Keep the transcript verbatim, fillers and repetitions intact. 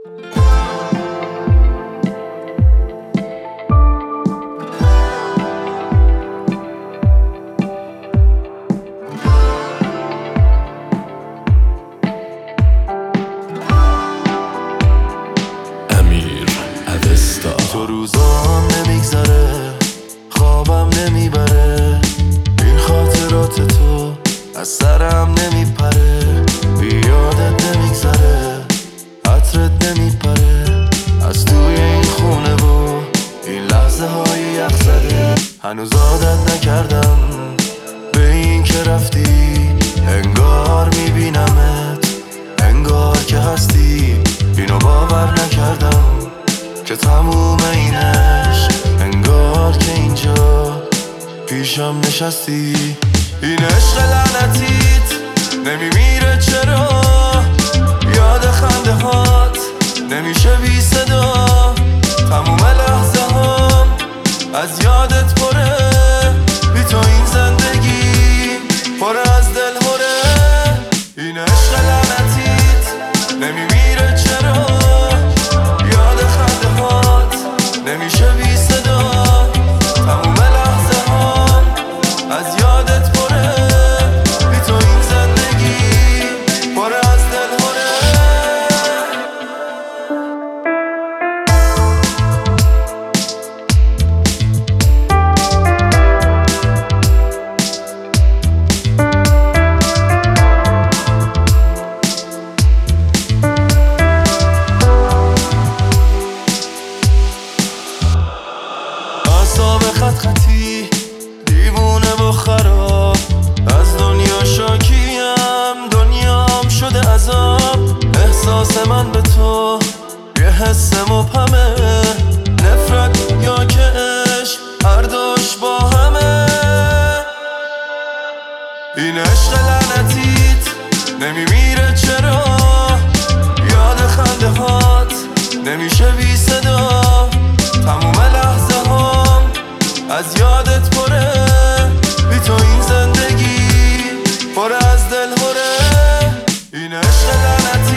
تو روزام نمیگذره، خوابم نمیبره، این خاطرات تو از سرم نمیپره، یادت نمیگذره، عطرت نمیپره از توی این خونه و این لحظه های یخ زده. هنوز عادت نکردم به این که رفتی، انگار میبینمت، انگار که هستی، اینو باور نکردم که تموم این عشق، انگار که اینجا پیشم نشستی. این عشق لعنتیت نمیمیره چرا، یاد خنده هات نمیشه بی صدا، تموم لحظه هم از یادت پره، بی تو این زندگی پره از دل هره. این عشق لعنتیت نمیمیره چرا، نمیشه بی صدا، تموم لحظه هم از یادت پره، بی تو این زندگی پره از دل هره. خط خطی دیوونه و خراب، از دنیا شاکیم، دنیام شده عذاب. احساس من به تو یه حس مبهمه، نفرت یا که عشق هر دوش با همه. این عشق لعنتیت نمیمیره چرا، یاد خنده هات نمیشه بی صدا، تموم لحظه هم از یادت پره، بی تو این زندگی پره از دل هره. این عشق لعنت